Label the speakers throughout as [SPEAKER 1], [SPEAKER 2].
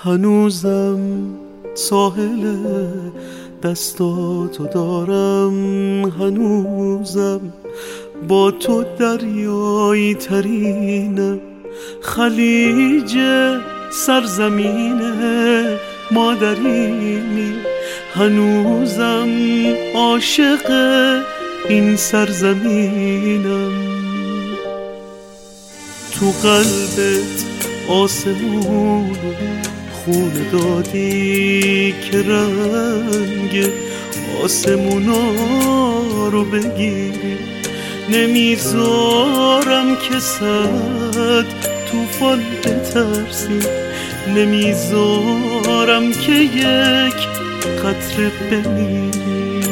[SPEAKER 1] هنوزم ساحل دستاتو دارم، هنوزم با تو دریایی ترینم، خلیج سرزمین مادرینی، هنوزم عاشق این سرزمینم. تو قلبت آسمون خون دادی که رنگ آسمونا رو بگیری، نمیذارم که صد طوفان بترسی، نمیذارم که یک قطره بمیری.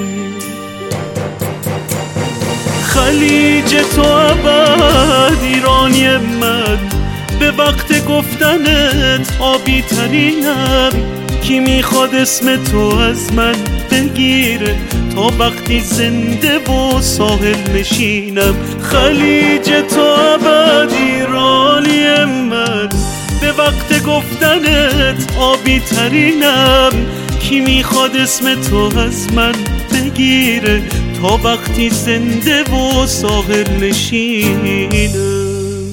[SPEAKER 1] خلیج تو ابد ایرانی من، به وقت گفتنت آبی ترینم، کی میخواد اسم تو از من بگیره تا وقتی زنده و ساحل نشینم. خلیج تو ابد ایرانی من، به وقت گفتنت آبی ترینم، کی میخواد اسم تو از من بگیره تا وقتی زنده و ساحل نشینم.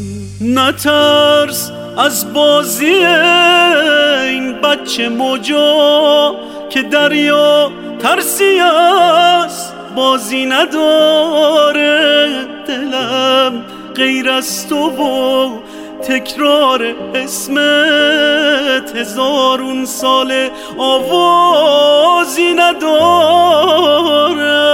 [SPEAKER 1] نترس از بازی این بچه موجا که دریا ترسی از بازی نداره، دلم غیر از تو و تکرار اسمت هزارون سال آوازی نداره.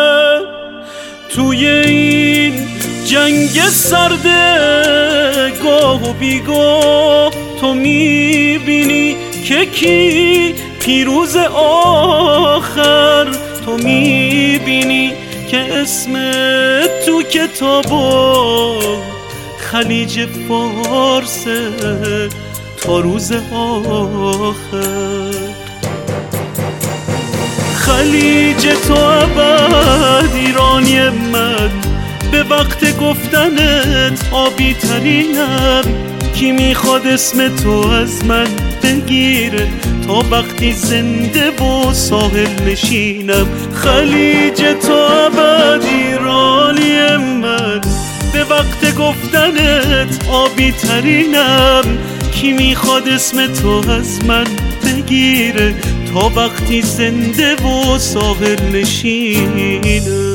[SPEAKER 1] توی این جنگ سرده گاه و بیگاه تو میبینی که کی پیروز آخر، تو میبینی که اسم تو کتابا خلیج فارس تا روز آخر. خلیج تو ابد ایرانی من، به وقت گفتنت آبی ترینم، کی میخواد اسم تو از من بگیره تا وقتی زنده و ساحل نشینم. خلیج تو ابد ایرانی من، به وقت گفتنت آبی ترینم، کی میخواد اسم تو از من بگیره تا وقتی زنده و ساحل نشینم.